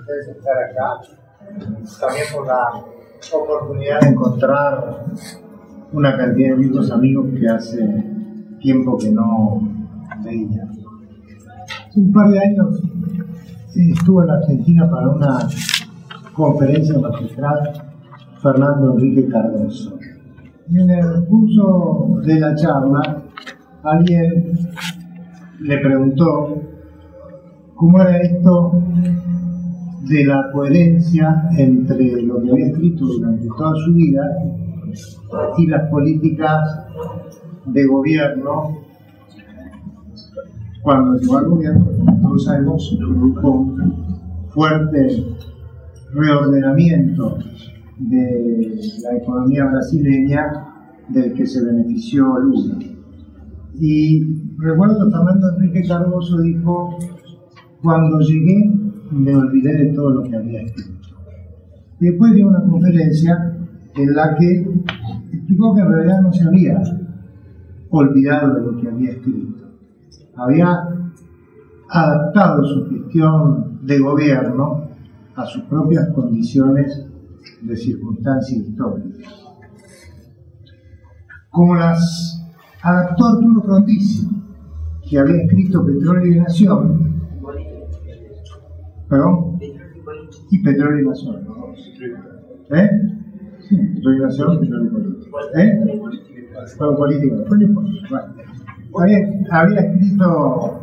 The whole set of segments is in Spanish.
ustedes estar acá, también por la oportunidad de encontrar una cantidad de viejos amigos que hace tiempo que no veía. Hace un par de años estuvo en Argentina para una conferencia magistral Fernando Enrique Cardoso. Y en el curso de la charla, alguien le preguntó cómo era esto de la coherencia entre lo que había escrito durante toda su vida y las políticas de gobierno cuando llegó al gobierno. Como todos sabemos, produjo un fuerte reordenamiento de la economía brasileña del que se benefició Lula. Y recuerdo que Fernando Enrique Cardoso dijo: cuando llegué me olvidé de todo lo que había escrito. Y después dio una conferencia en la que explicó que en realidad no se había olvidado de lo que había escrito. Había adaptado su gestión de gobierno a sus propias condiciones de circunstancias históricas. Como las adaptó Arturo Frondizi, que había escrito Petróleo y Nación, ¿perdón? Y Petróleo y Nación, los dos. Sí, Petróleo y Nación, Petróleo y Política. Bueno, política. Bueno, había escrito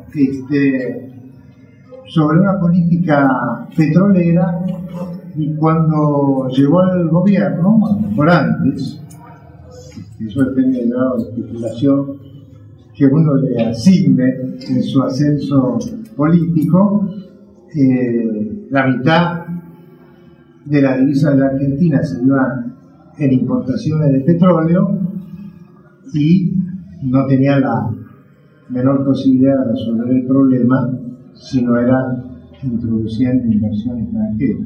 sobre una política petrolera, y cuando llegó al gobierno, por antes, eso depende del grado de especulación que uno le asigne en su ascenso político, la mitad de la divisa de la Argentina se iba en importaciones de petróleo y no tenía la menor posibilidad de resolver el problema si no era introduciendo inversión extranjera.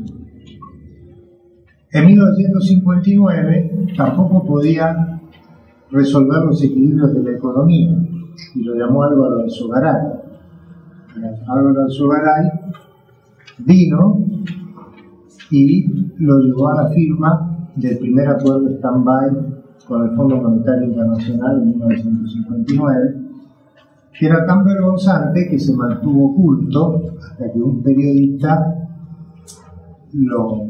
En 1959 tampoco podía resolver los equilibrios de la economía y lo llamó Álvaro Alzogaray. Álvaro Alzogaray vino y lo llevó a la firma del primer acuerdo stand-by con el Fondo Monetario Internacional en 1959, que era tan vergonzante que se mantuvo oculto hasta que un periodista lo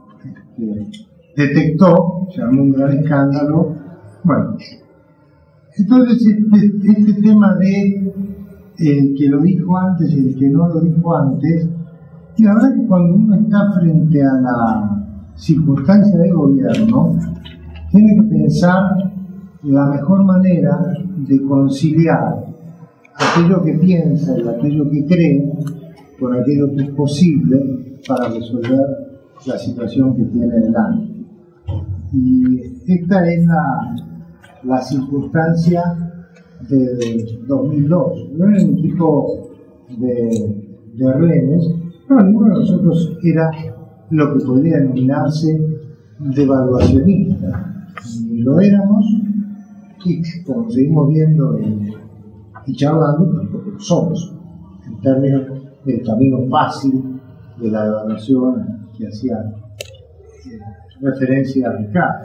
detectó, se armó un gran escándalo. Bueno, entonces este tema de el que lo dijo antes y el que no lo dijo antes, y la verdad que cuando uno está frente a la circunstancia de gobierno, tiene que pensar la mejor manera de conciliar aquello que piensa y aquello que cree con aquello que es posible para resolver la situación que tiene delante. Y esta es la circunstancia de 2002. Yo era un tipo de rehenes, pero ninguno de nosotros era lo que podría denominarse devaluacionista. Ni lo éramos, y como seguimos viendo y charlando, tampoco lo somos, en términos del camino fácil de la devaluación que hacía referencia a Ricardo.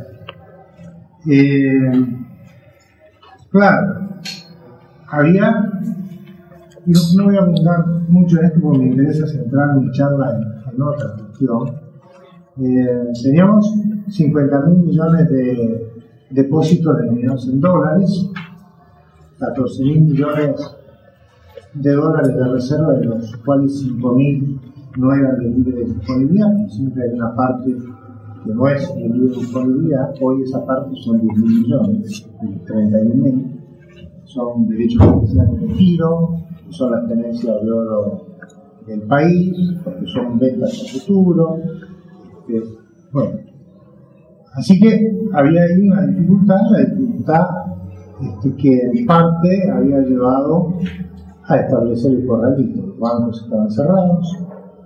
Claro, había, no voy a abundar mucho en esto porque me interesa centrar mi charla en otra cuestión. Teníamos 50.000 millones de depósitos denominados en dólares, 14.000 millones de dólares de reserva, de los cuales 5.000 no eran de libre disponibilidad, porque siempre hay una parte que no es de libre disponibilidad. Hoy esa parte son 10.000 millones, 31.000 son derechos especiales de giro, que son las tenencias de oro del país, porque son ventas a futuro. Bueno, así que había ahí una dificultad, la dificultad que en parte había llevado a establecer el corralito. Los bancos estaban cerrados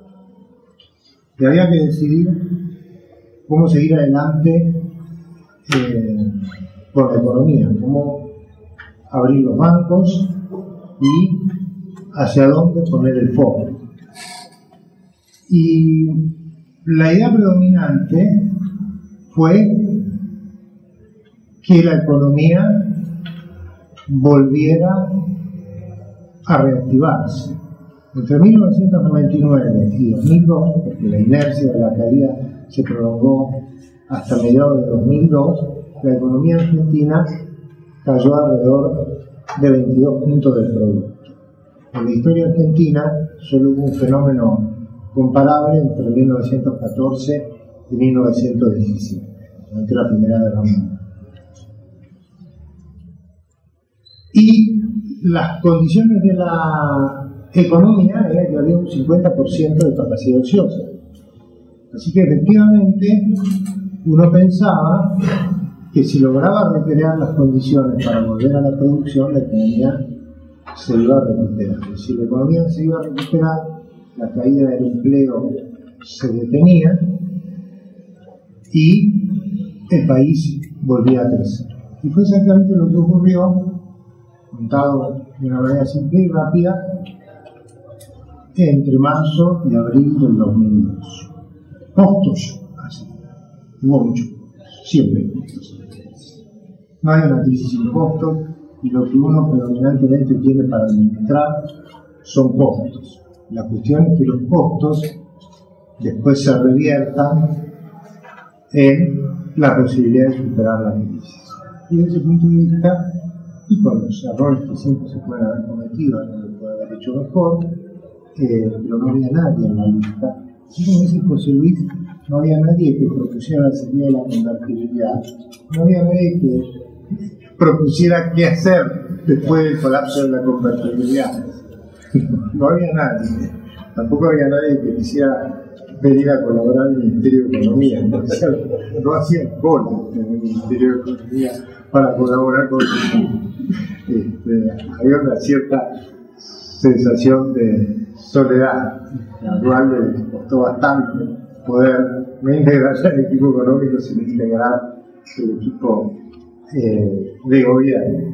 y había que decidir cómo seguir adelante con la economía, cómo abrir los bancos y hacia dónde poner el foco. Y la idea predominante fue que la economía volviera a reactivarse. Entre 1999 y 2002, porque la inercia de la caída se prolongó hasta mediados de 2002, la economía argentina cayó alrededor de 22 puntos del producto. En la historia argentina solo hubo un fenómeno comparable entre 1914 y 1917, durante la Primera Guerra Mundial. Y las condiciones de la economía era que había un 50% de capacidad ociosa. Así que efectivamente uno pensaba que si lograba recrear las condiciones para volver a la producción, la economía se iba a recuperar. Si la economía se iba a recuperar, la caída del empleo se detenía y el país volvía a crecer. Y fue exactamente lo que ocurrió, contado de una manera simple y rápida, entre marzo y abril del 2002. Costos, así. Hubo muchos costos, siempre hay costos. No hay una crisis sin costos, y lo que uno predominantemente tiene para administrar son costos. La cuestión es que los costos después se reviertan en la posibilidad de superar la crisis. Y desde ese punto de vista, y con los errores que siempre se pueden haber cometido, alguien lo puede haber hecho mejor, pero no había nadie en la lista. Y como dice José Luis, no había nadie que propusiera la salida de la convertibilidad, no había nadie que propusiera qué hacer después del colapso de la convertibilidad. No había nadie. Tampoco había nadie que quisiera venir a colaborar en el Ministerio de Economía. No hacían cola en el Ministerio de Economía para colaborar con había una cierta sensación de soledad, a cual le costó bastante poder no integrar el equipo económico, sino integrar el equipo de gobierno.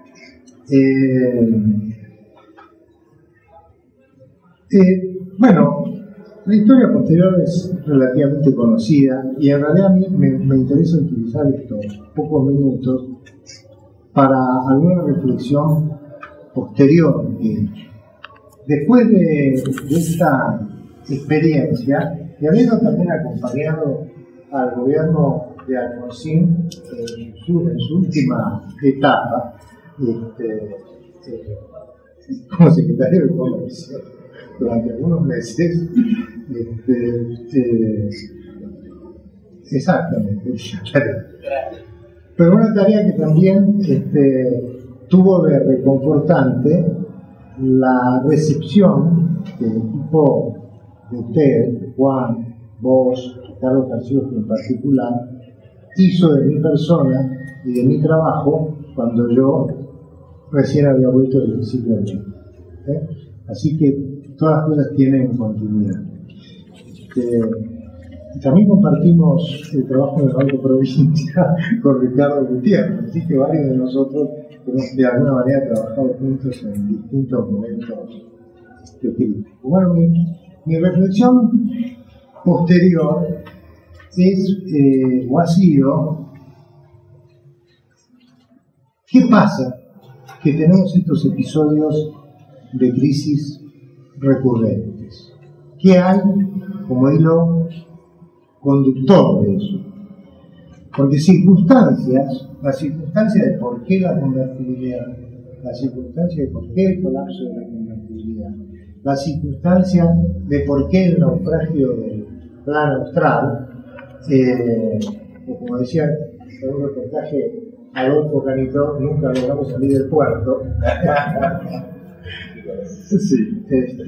Bueno, la historia posterior es relativamente conocida y en realidad a mí me interesa utilizar estos pocos minutos para alguna reflexión posterior. Después de esta experiencia, y habiendo también acompañado al gobierno de Alfonsín en su última etapa, como secretario de Comercio, durante algunos meses, exactamente, pero una tarea que también tuvo de reconfortante la recepción que el equipo de ustedes, Juan, vos, Carlos Garcioso en particular, hizo de mi persona y de mi trabajo cuando yo recién había vuelto del exilio de Chile. Así que todas las cosas tienen continuidad. Y también compartimos el trabajo en el Banco Provincia con Ricardo Gutiérrez, así que varios de nosotros hemos de alguna manera trabajado juntos en distintos momentos críticos. Bueno, mi reflexión posterior es, o ha sido, ¿qué pasa que tenemos estos episodios de crisis recurrentes? ¿Qué hay como hilo conductor de eso? Porque las circunstancias de por qué la convertibilidad, las circunstancias de por qué el colapso de la convertibilidad, las circunstancias de por qué el naufragio del plan austral, o como decía en un reportaje Adolfo Canitó, nunca logramos salir del puerto. Sí,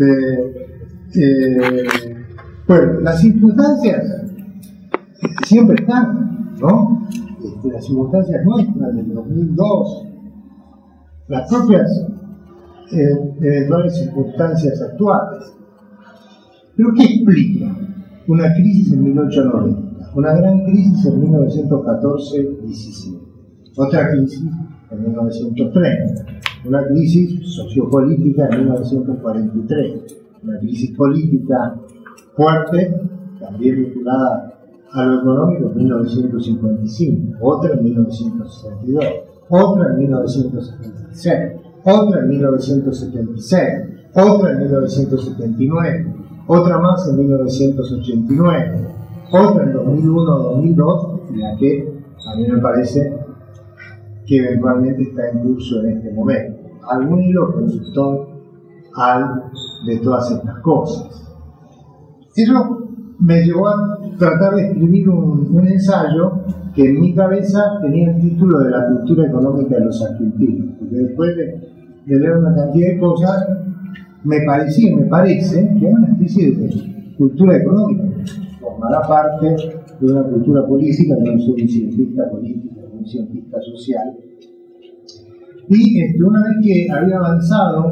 bueno, las circunstancias siempre están, ¿no? Las circunstancias nuestras del 2002, las propias eventuales circunstancias actuales. Pero ¿qué explica una crisis en 1890, una gran crisis en 1914-17, otra crisis en 1930, una crisis sociopolítica en 1943, una crisis política fuerte, también vinculada a lo económico, en 1955, otra en 1962, otra en 1976, otra en 1976, otra en 1979, otra más en 1989, otra en 2001-2002, y la que a mí me parece que eventualmente está en curso en este momento. Algún hilo conductor de todas estas cosas. Eso me llevó a tratar de escribir un ensayo que en mi cabeza tenía el título de La cultura económica de los argentinos, porque después de leer una cantidad de cosas, me parece que hay una especie de cultura económica, formará parte de una cultura política. No soy un cientista político, un cientista social. Y una vez que había avanzado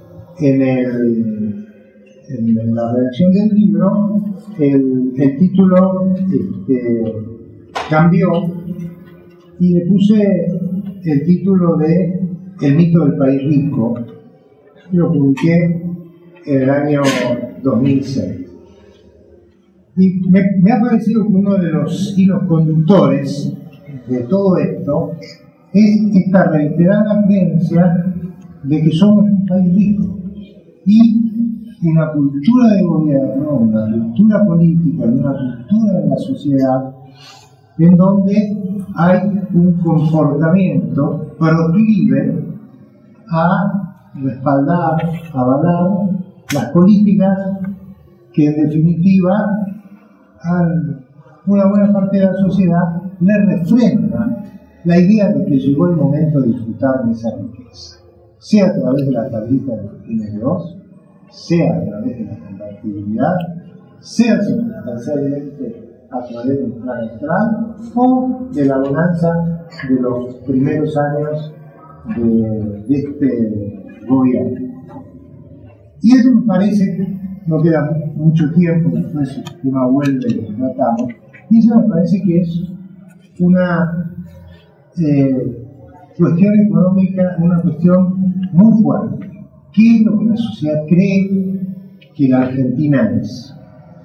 en la redacción del libro, el título cambió y le puse el título de El mito del país rico, y lo publiqué en el año 2006. Y me ha parecido que uno de los hilos conductores de todo esto es esta reiterada creencia de que somos un país rico y una cultura de gobierno, una cultura política, una cultura de la sociedad en donde hay un comportamiento proclive a respaldar, avalar las políticas que en definitiva a una buena parte de la sociedad le refrendan la idea de que llegó el momento de disfrutar de esa riqueza, sea a través de la tablita de Martínez de Oz, sea a través de la compatibilidad, sea circunstancialmente a través del plan austral o de la bonanza de los primeros años de este gobierno. Y eso me parece que no queda mucho tiempo, después el tema vuelve y lo tratamos, y eso me parece que es una cuestión económica, una cuestión muy fuerte. ¿Qué es lo que la sociedad cree que la Argentina es?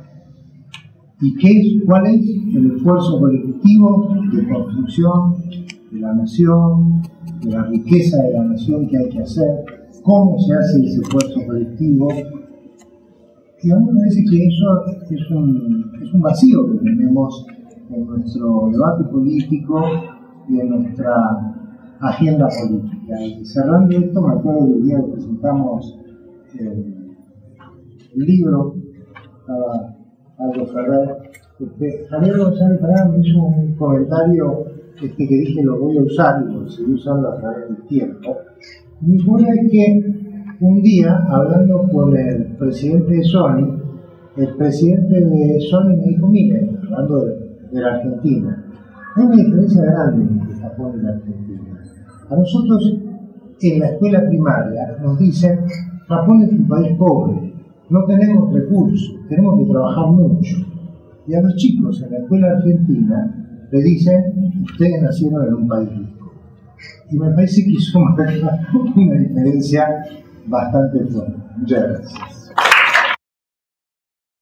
¿Y cuál es el esfuerzo colectivo de construcción de la nación, de la riqueza de la nación que hay que hacer? ¿Cómo se hace ese esfuerzo colectivo? Y a mí me parece que eso es un vacío que tenemos en nuestro debate político y en nuestra agenda política. Y cerrando esto, me acuerdo del día que presentamos el libro, estaba Aldo Ferrer, Javier González Ferrer me hizo un comentario que dije lo voy a usar y lo seguí usando a través del tiempo. Mi idea es que un día, hablando con el presidente de Sony, el presidente de Sony me dijo, mire, hablando de la Argentina, hay una diferencia grande entre Japón y la Argentina. A nosotros en la escuela primaria nos dicen, Japón es un país pobre, no tenemos recursos, tenemos que trabajar mucho. Y a los chicos en la escuela argentina le dicen, ustedes nacieron en un país rico. Y me parece que eso marca una diferencia bastante fuerte. Muchas gracias.